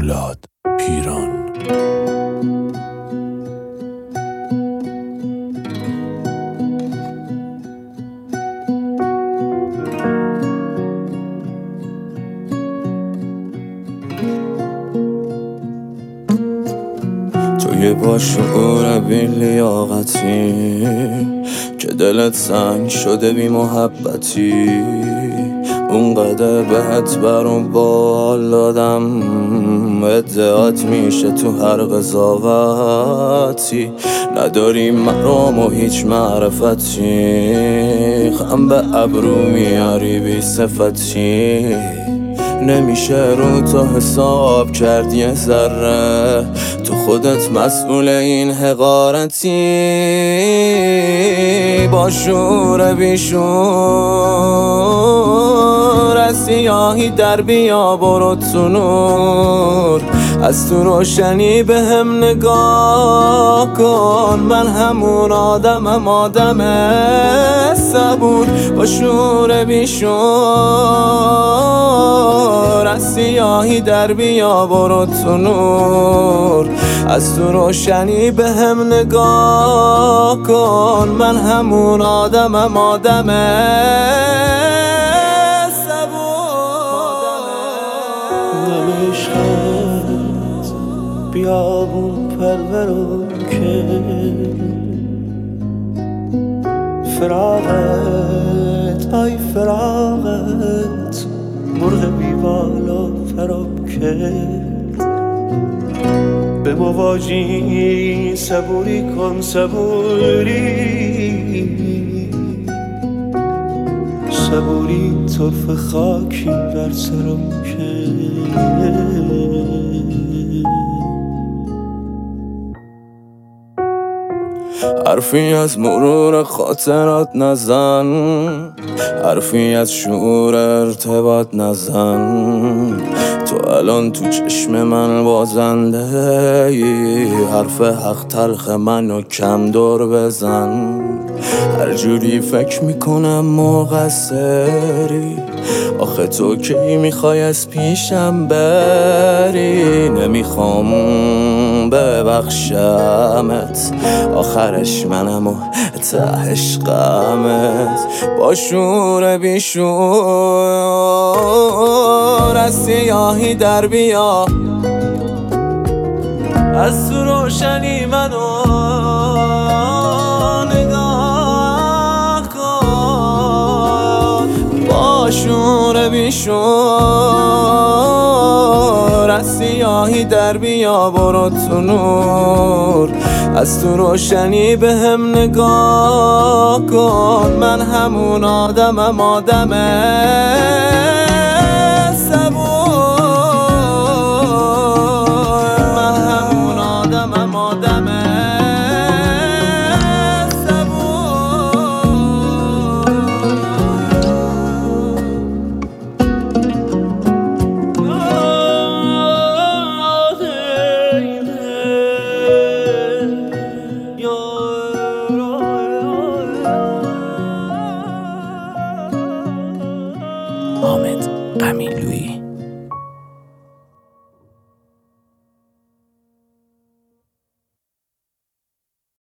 اولاد پیران. توی با شعور بی لیاقتی که دلت سنگ شده بی محبتی، اونقدر بهت برام بال دادم، ادعات میشه تو هر قضاوتی، نداری مرام و هیچ معرفتی، خم به ابرو میاری بی صفتی، نمیشه رو تو حساب کردی یه ذره، تو خودت مسئول این حقارتی، با شعور بیشور از سیاهی در بیا برو تو نور، از تو روشنی به هم نگاه کن، من همون آدمم، آدم صبور، با شعور بیشور از سیاهی در بیا برو تو نور، از تو روشنی به هم نگاه کن، من همون آدمم، آدم عشقت بیابون پرورم که فراغت آی فراغت مرغ بیوالا فراب کرد، به مواجی صبوری کن صبوری طرف خاکی بر سرم کرد. حرفی از مرور خاطرات نزن، حرفی از شعور ارتباط نزن، تو الان تو چشم من بازنده ای، حرف حق تلخ منو کم دور بزن، هر جوری فکر میکنم مقصری، آخه تو کی میخوای از پیشم بری، نمیخوام ببخشمت، آخرش منم و تهش غمت، با شعور بیشور از سیاهی در بیا، از تو روشنی منو نگاه کن، با شعور بیشور از سیاهی در بیا برو تو نور، از تو روشنی به هم نگاه کن، من همون آدمم، آدم